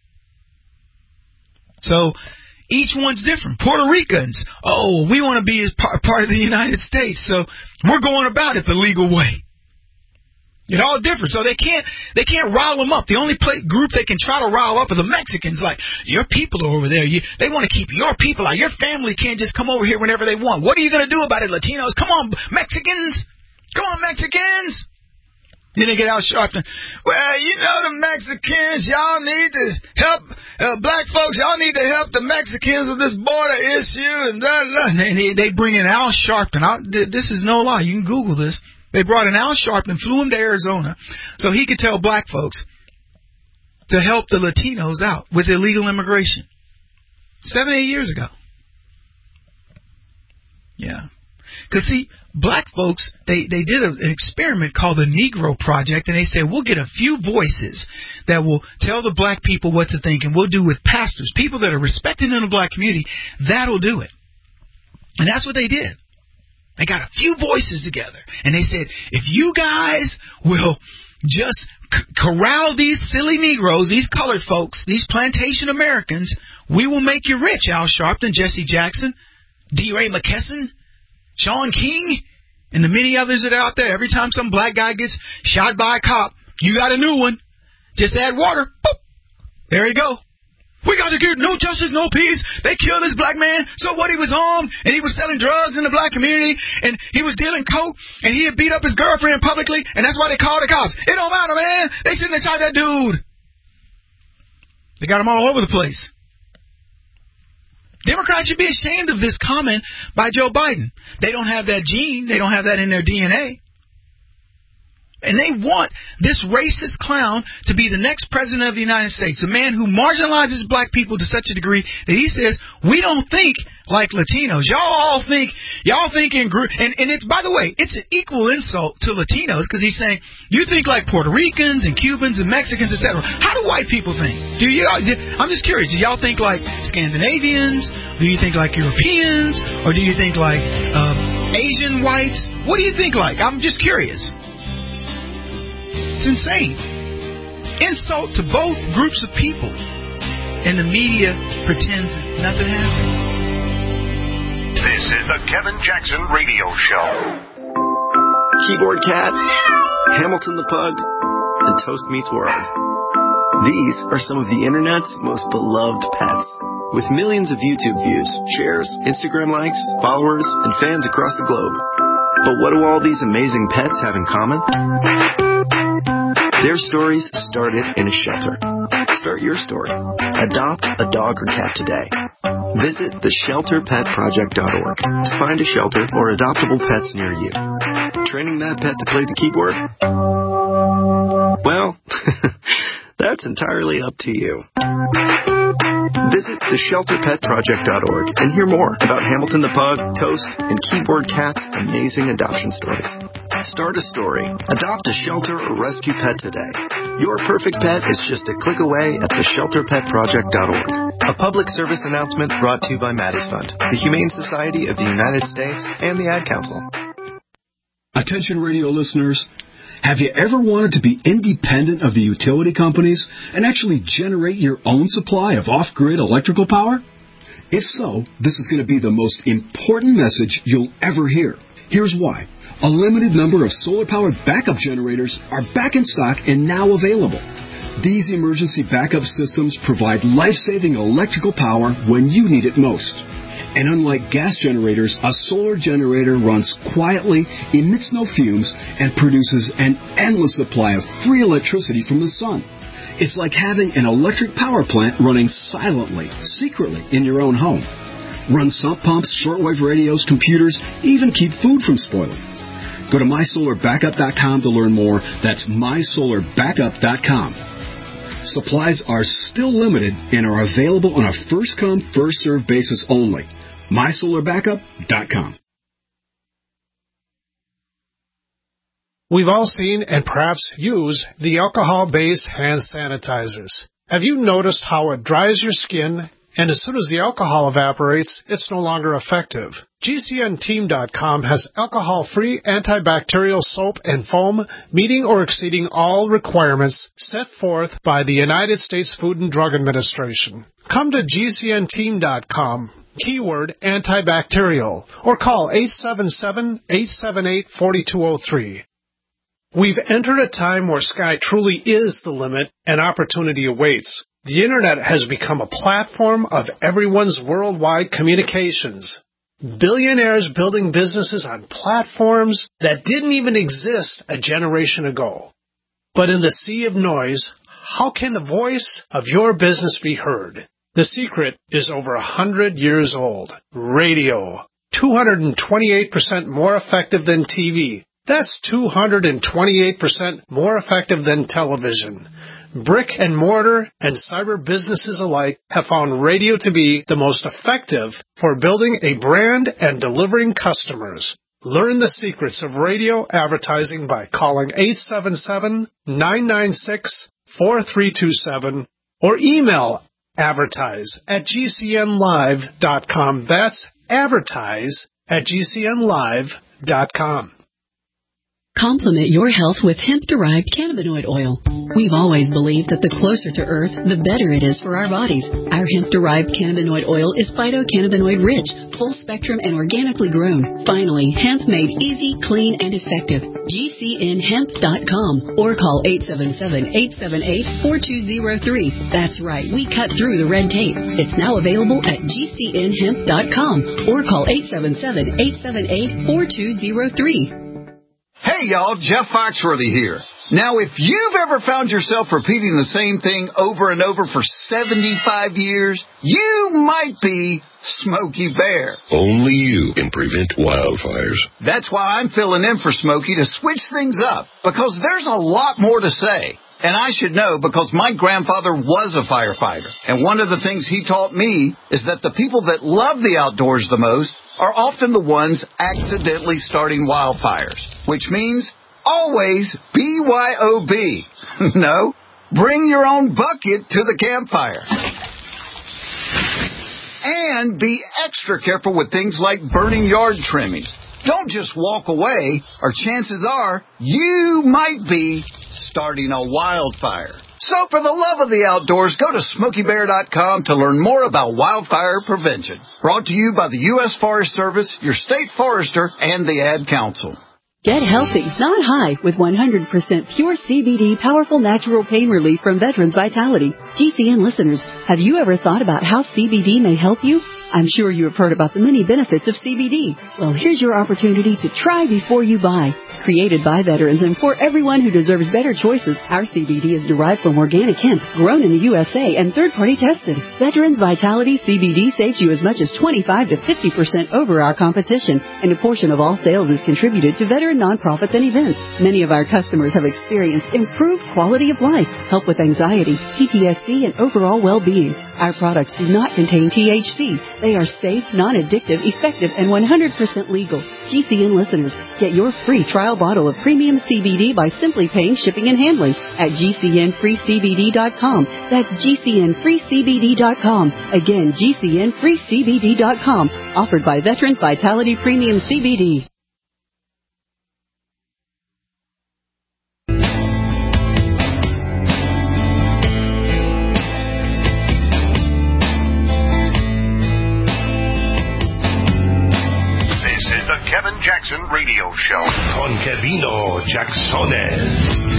So each one's different. Puerto Ricans, oh, we want to be as part, part of the United States, so we're going about it the legal way. It's all different. So they can't they can't rile them up. The only play, group they can try to rile up are the Mexicans. Like, your people are over there. You, they want to keep your people out. Your family can't just come over here whenever they want. What are you going to do about it, Latinos? Come on, Mexicans. Come on, Mexicans. Then they get out sharp. Well, you know, the Mexicans, y'all need to help, uh, black folks, y'all need to help the Mexicans with this border issue. And, blah, blah. And they, they bring in Al Sharpton. I, this is no lie. You can Google this. They brought in Al Sharpton, flew him to Arizona so he could tell black folks to help the Latinos out with illegal immigration. Seven, eight years ago. Yeah. Because, see, black folks, they, they did an experiment called the Negro Project, and they said, we'll get a few voices that will tell the black people what to think, and we'll do with pastors, people that are respected in the black community. That'll do it. And that's what they did. They got a few voices together, and they said, if you guys will just c- corral these silly Negroes, these colored folks, these plantation Americans, we will make you rich. Al Sharpton, Jesse Jackson, D. Ray McKesson, Shaun King, and the many others that are out there. Every time some black guy gets shot by a cop, you got a new one. Just add water. Boop. There you go. We got to get no justice, no peace. They killed this black man. So what? He was armed, and he was selling drugs in the black community, and he was dealing coke, and he had beat up his girlfriend publicly, and that's why they called the cops. It don't matter, man. They shouldn't have shot that dude. They got him all over the place. Democrats should be ashamed of this comment by Joe Biden. They don't have that gene. They don't have that in their D N A. And they want this racist clown to be the next president of the United States, a man who marginalizes black people to such a degree that he says, we don't think like Latinos. Y'all all think, y'all think in group, and, and it's, by the way, it's an equal insult to Latinos, because he's saying, you think like Puerto Ricans and Cubans and Mexicans, et cetera. How do white people think? Do you? I'm just curious. Do y'all think like Scandinavians? Do you think like Europeans? Or do you think like uh, Asian whites? What do you think like? I'm just curious. It's insane. Insult to both groups of people. And the media pretends nothing happened. This is the Kevin Jackson Radio Show. Keyboard Cat, Hamilton the Pug, and Toast Meets World. These are some of the internet's most beloved pets. With millions of YouTube views, shares, Instagram likes, followers, and fans across the globe. But what do all these amazing pets have in common? Their stories started in a shelter. Start your story. Adopt a dog or cat today. Visit the shelter pet project dot org to find a shelter or adoptable pets near you. Training that pet to play the keyboard? Well, that's entirely up to you. Visit the shelter pet project dot org and hear more about Hamilton the Pug, Toast, and Keyboard Cat's amazing adoption stories. Start a story. Adopt a shelter or rescue pet today. Your perfect pet is just a click away at the shelter pet project dot org. A public service announcement brought to you by Maddie's Fund, the Humane Society of the United States, and the Ad Council. Attention radio listeners. Have you ever wanted to be independent of the utility companies and actually generate your own supply of off-grid electrical power? If so, this is going to be the most important message you'll ever hear. Here's why. A limited number of solar-powered backup generators are back in stock and now available. These emergency backup systems provide life-saving electrical power when you need it most. And unlike gas generators, a solar generator runs quietly, emits no fumes, and produces an endless supply of free electricity from the sun. It's like having an electric power plant running silently, secretly in your own home. Run sump pumps, shortwave radios, computers, even keep food from spoiling. Go to my solar backup dot com to learn more. That's my solar backup dot com. Supplies are still limited and are available on a first-come, first-served basis only. my solar backup dot com. We've all seen and perhaps use the alcohol-based hand sanitizers. Have you noticed how it dries your skin, and as soon as the alcohol evaporates, it's no longer effective? G C N team dot com has alcohol-free antibacterial soap and foam meeting or exceeding all requirements set forth by the United States Food and Drug Administration. Come to G C N team dot com, keyword antibacterial, or call eight seven seven, eight seven eight, four two zero three. We've entered a time where sky truly is the limit and opportunity awaits. The Internet has become a platform of everyone's worldwide communications. Billionaires building businesses on platforms that didn't even exist a generation ago. But in the sea of noise, how can the voice of your business be heard? The secret is over a hundred years old. Radio. two hundred twenty-eight percent more effective than T V. That's two hundred twenty-eight percent more effective than television. Brick and mortar and cyber businesses alike have found radio to be the most effective for building a brand and delivering customers. Learn the secrets of radio advertising by calling eight seven seven, nine nine six, four three two seven or email advertise at g c n live dot com. That's advertise at g c n live dot com. Complement your health with hemp-derived cannabinoid oil. We've always believed that the closer to Earth, the better it is for our bodies. Our hemp-derived cannabinoid oil is phytocannabinoid-rich, full-spectrum, and organically grown. Finally, hemp made easy, clean, and effective. G C N hemp dot com or call eight seven seven, eight seven eight, four two zero three. That's right, we cut through the red tape. It's now available at G C N hemp dot com or call eight seven seven, eight seven eight, four two zero three. Hey, y'all, Jeff Foxworthy here. Now, if you've ever found yourself repeating the same thing over and over for seventy-five years, you might be Smokey Bear. Only you can prevent wildfires. That's why I'm filling in for Smokey to switch things up, because there's a lot more to say. And I should know because my grandfather was a firefighter. And one of the things he taught me is that the people that love the outdoors the most are often the ones accidentally starting wildfires. Which means always B Y O B. No, bring your own bucket to the campfire. And be extra careful with things like burning yard trimmings. Don't just walk away, or chances are you might be starting a wildfire. So for the love of the outdoors, go to smokey bear dot com to learn more about wildfire prevention. Brought to you by the U S Forest Service, your state forester, and the Ad Council. Get healthy, not high, with one hundred percent pure C B D powerful natural pain relief from Veterans Vitality. G C N listeners, have you ever thought about how C B D may help you? I'm sure you have heard about the many benefits of C B D. Well, here's your opportunity to try before you buy. Created by veterans and for everyone who deserves better choices, our C B D is derived from organic hemp, grown in the U S A, and third-party tested. Veterans Vitality C B D saves you as much as twenty-five to fifty percent over our competition, and a portion of all sales is contributed to veteran nonprofits and events. Many of our customers have experienced improved quality of life, help with anxiety, P T S D, and overall well-being. Our products do not contain T H C. They are safe, non-addictive, effective, and one hundred percent legal. G C N listeners, get your free trial bottle of premium C B D by simply paying shipping and handling at G C N free C B D dot com. That's G C N free C B D dot com. Again, G C N free C B D dot com. Offered by Veterans Vitality Premium C B D. Kevin Jackson Radio Show. Con Kevino Jacksones.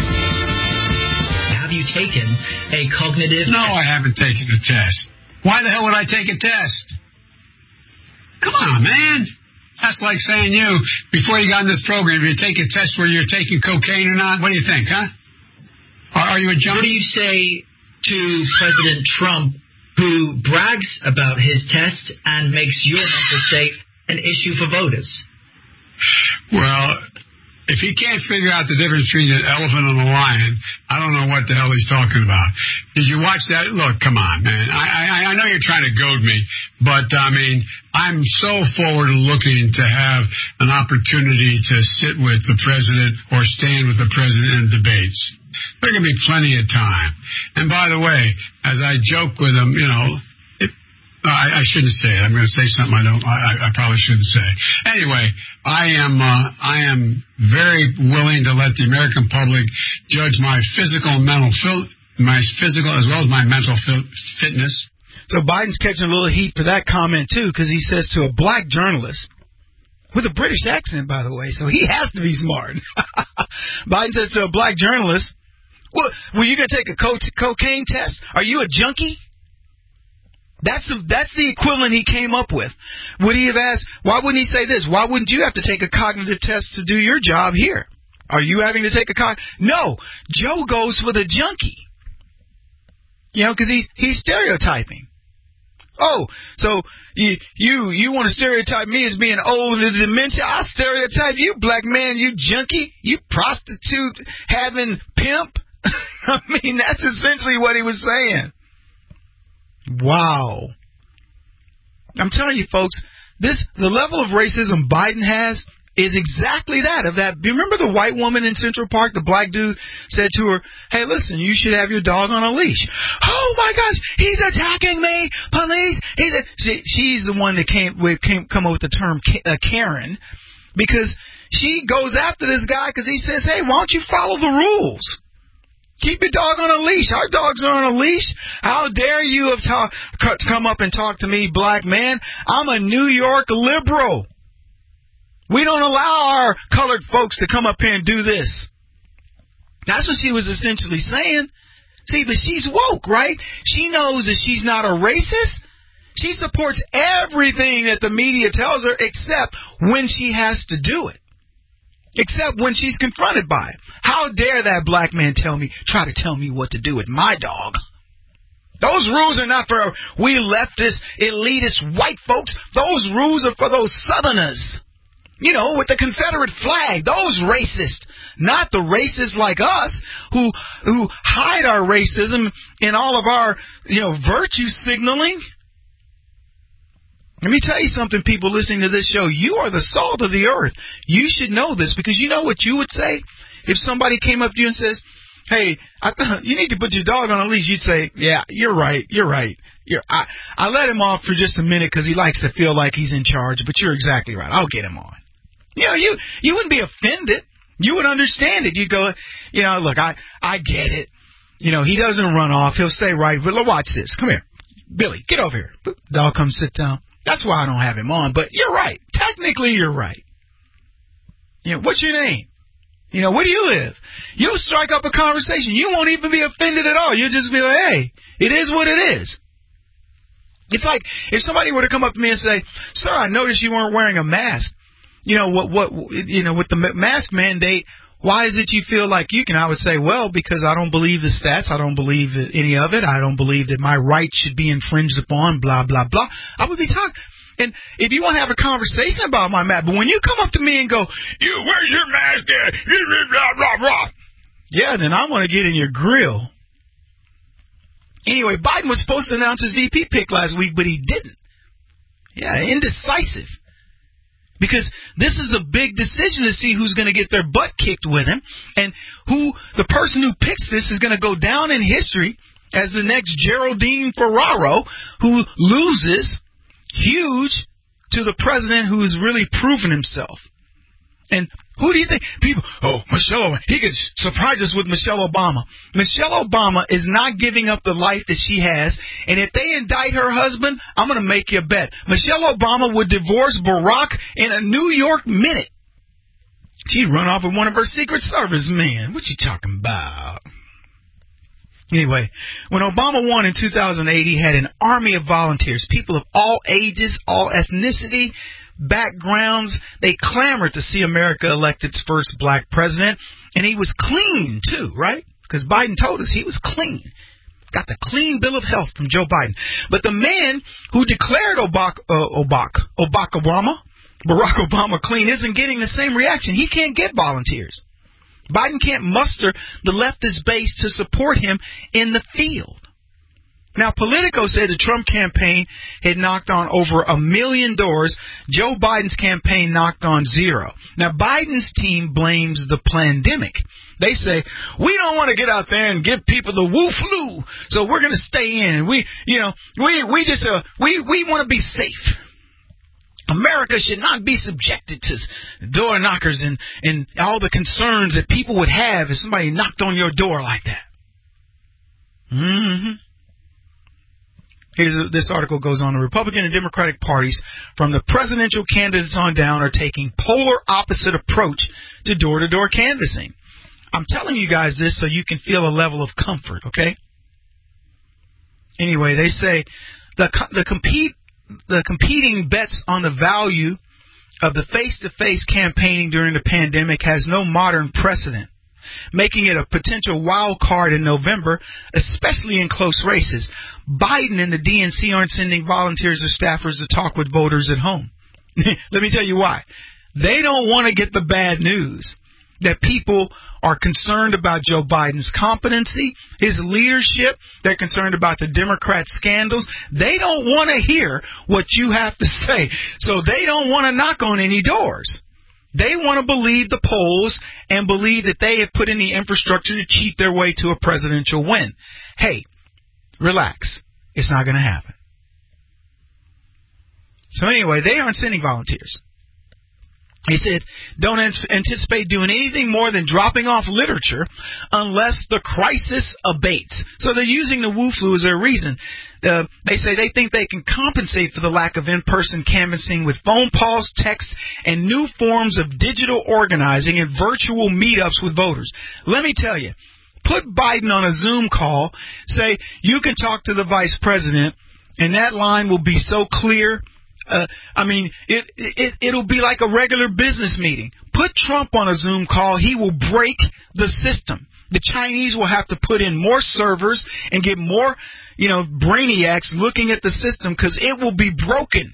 Have you taken a cognitive No, I haven't taken a test. Why the hell would I take a test? Come on, man. That's like saying you, before you got in this program, you take a test where you're taking cocaine or not. What do you think, huh? Are, are you a junkie? What do you say to President Trump, who brags about his test and makes your mental state an issue for voters? Well, if he can't figure out the difference between an elephant and a lion, I don't know what the hell he's talking about. Did you watch that? Look, come on, man. I, I, I know you're trying to goad me, but, I mean, I'm so forward looking to have an opportunity to sit with the president or stand with the president in debates. There can be plenty of time. And by the way, as I joke with him, you know, Uh, I, I shouldn't say it. I'm going to say something I don't. I, I probably shouldn't say. Anyway, I am. Uh, I am very willing to let the American public judge my physical and mental, fil- my physical as well as my mental fil- fitness. So Biden's catching a little heat for that comment too, because he says to a black journalist, with a British accent, by the way, so he has to be smart. Biden says to a black journalist, well, were you going to take a co- cocaine test? Are you a junkie? That's the, that's the equivalent he came up with. Would he have asked, why wouldn't he say this? Why wouldn't you have to take a cognitive test to do your job here? Are you having to take a cog? No, Joe goes for the junkie. You know, because he's, he's stereotyping. Oh, so you you you want to stereotype me as being old and dementia? I stereotype you, black man, you junkie, you prostitute having pimp. I mean, that's essentially what he was saying. Wow. I'm telling you, folks, this the level of racism Biden has is exactly that of that. Do you remember the white woman in Central Park? The black dude said to her, hey, listen, you should have your dog on a leash. Oh, my gosh, he's attacking me. Police. He's a, she, she's the one that came, came come up with the term uh, Karen, because she goes after this guy because he says, hey, why don't you follow the rules? Keep your dog on a leash. Our dogs are on a leash. How dare you have talk, come up and talk to me, black man? I'm a New York liberal. We don't allow our colored folks to come up here and do this. That's what she was essentially saying. See, but she's woke, right? She knows that she's not a racist. She supports everything that the media tells her except when she has to do it. Except when she's confronted by it. How dare that black man tell me, try to tell me what to do with my dog? Those rules are not for we leftist, elitist white folks. Those rules are for those Southerners. You know, with the Confederate flag, those racists, not the racists like us who who hide our racism in all of our, you know, virtue signaling. Let me tell you something, people listening to this show. You are the salt of the earth. You should know this, because you know what you would say if somebody came up to you and says, hey, I th- you need to put your dog on a leash. You'd say, yeah, you're right, you're right. You're, I, I let him off for just a minute because he likes to feel like he's in charge, but you're exactly right. I'll get him on. You know, you, you wouldn't be offended. You would understand it. You go, you know, look, I, I get it. You know, he doesn't run off. He'll stay right. But watch this. Come here. Billy, get over here. Dog comes sit down. That's why I don't have him on. But you're right. Technically, you're right. You know, what's your name? You know, where do you live? You'll strike up a conversation. You won't even be offended at all. You'll just be like, hey, it is what it is. It's like if somebody were to come up to me and say, sir, I noticed you weren't wearing a mask. You know, what, what, you know, with the mask mandate, why is it you feel like you can? I would say, well, because I don't believe the stats. I don't believe any of it. I don't believe that my rights should be infringed upon, blah, blah, blah. I would be talking. And if you want to have a conversation about my mask, but when you come up to me and go, you, where's your mask at? Blah, blah, blah. Yeah, then I want to get in your grill. Anyway, Biden was supposed to announce his V P pick last week, but he didn't. Yeah, indecisive. Because this is a big decision to see who's going to get their butt kicked with him. And who the person who picks this is going to go down in history as the next Geraldine Ferraro, who loses huge to the president who has really proven himself. And who do you think? People, oh, Michelle Obama. He could surprise us with Michelle Obama. Michelle Obama is not giving up the life that she has. And if they indict her husband, I'm going to make you a bet. Michelle Obama would divorce Barack in a New York minute. She'd run off with one of her Secret Service men. What you talking about? Anyway, when Obama won in two thousand eight, he had an army of volunteers, people of all ages, all ethnicity, backgrounds. They clamored to see America elect its first black president. And he was clean, too, right? Because Biden told us he was clean. Got the clean bill of health from Joe Biden. But the man who declared Obama, uh, Obama, Obama Obama, Barack Obama clean isn't getting the same reaction. He can't get volunteers. Biden can't muster the leftist base to support him in the field. Now, Politico said the Trump campaign had knocked on over a million doors. Joe Biden's campaign knocked on zero. Now, Biden's team blames the pandemic. They say, we don't want to get out there and give people the Wu flu, so we're going to stay in. We, you know, we we just uh, we we want to be safe. America should not be subjected to door knockers and, and all the concerns that people would have if somebody knocked on your door like that. Mm-hmm. Here's, this article goes on. The Republican and Democratic parties, from the presidential candidates on down, are taking polar opposite approach to door-to-door canvassing. I'm telling you guys this so you can feel a level of comfort, okay? Anyway, they say the the compete the competing bets on the value of the face-to-face campaigning during the pandemic has no modern precedent, making it a potential wild card in November, especially in close races. Biden and the D N C aren't sending volunteers or staffers to talk with voters at home. Let me tell you why. They don't want to get the bad news that people are concerned about Joe Biden's competency, his leadership. They're concerned about the Democrat scandals. They don't want to hear what you have to say, so they don't want to knock on any doors. They want to believe the polls and believe that they have put in the infrastructure to cheat their way to a presidential win. Hey, relax. It's not going to happen. So anyway, they aren't sending volunteers. He said, don't anticipate doing anything more than dropping off literature unless the crisis abates. So they're using the Wu-flu as their reason. Uh, they say they think they can compensate for the lack of in-person canvassing with phone calls, texts, and new forms of digital organizing and virtual meetups with voters. Let me tell you, put Biden on a Zoom call, say, you can talk to the vice president, and that line will be so clear. Uh, I mean, it, it, it'll be like a regular business meeting. Put Trump on a Zoom call, he will break the system. The Chinese will have to put in more servers and get more, you know, brainiacs looking at the system because it will be broken.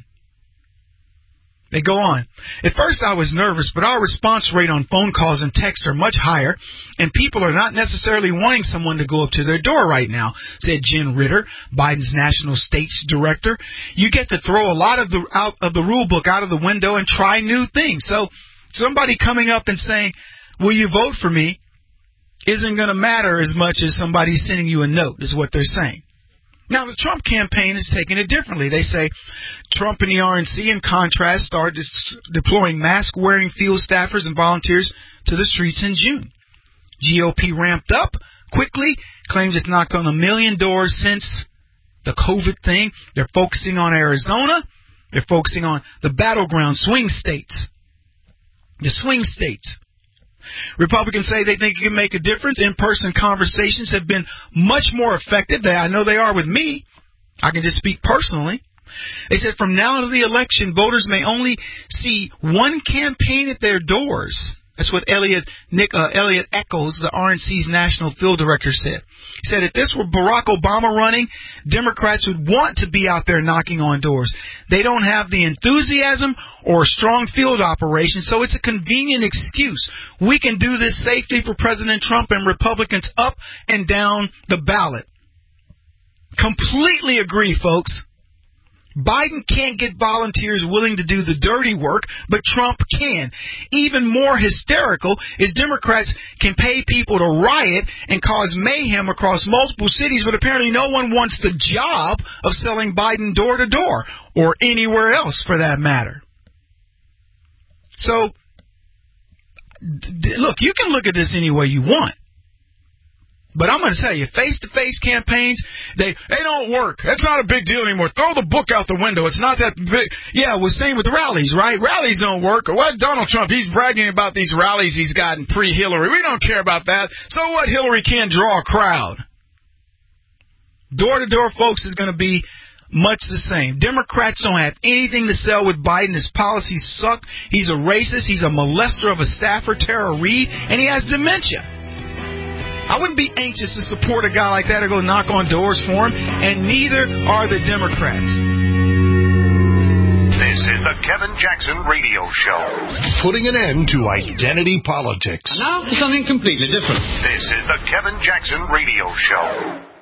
They go on. At first I was nervous, but our response rate on phone calls and texts are much higher, and people are not necessarily wanting someone to go up to their door right now, said Jen Ritter, Biden's National States Director. You get to throw a lot of the out of the rule book out of the window and try new things. So somebody coming up and saying, will you vote for me, isn't going to matter as much as somebody sending you a note, is what they're saying. Now, the Trump campaign is taking it differently. They say Trump and the R N C, in contrast, started deploying mask-wearing field staffers and volunteers to the streets in June. G O P ramped up quickly, claims it's knocked on a million doors since the COVID thing. They're focusing on Arizona. They're focusing on the battleground swing states. The swing states. Republicans say they think it can make a difference. In-person conversations have been much more effective. They, I know they are with me. I can just speak personally. They said from now to the election, voters may only see one campaign at their doors. That's what Elliot, Nick, uh, Elliot Echols, the R N C's national field director, said. He said if this were Barack Obama running, Democrats would want to be out there knocking on doors. They don't have the enthusiasm or strong field operation, so it's a convenient excuse. We can do this safely for President Trump and Republicans up and down the ballot. Completely agree, folks. Biden can't get volunteers willing to do the dirty work, but Trump can. Even more hysterical is Democrats can pay people to riot and cause mayhem across multiple cities, but apparently no one wants the job of selling Biden door to door, or anywhere else for that matter. So, look, you can look at this any way you want. But I'm going to tell you, face-to-face campaigns, they they don't work. That's not a big deal anymore. Throw the book out the window. It's not that big. Yeah, we're same with rallies, right? Rallies don't work. What Donald Trump, he's bragging about these rallies he's gotten pre-Hillary. We don't care about that. So what? Hillary can't draw a crowd. Door-to-door, folks, is going to be much the same. Democrats don't have anything to sell with Biden. His policies suck. He's a racist. He's a molester of a staffer, Tara Reid, and he has dementia. I wouldn't be anxious to support a guy like that or go knock on doors for him, and neither are the Democrats. This is the Kevin Jackson Radio Show. Putting an end to identity politics. And now for something completely different. This is the Kevin Jackson Radio Show.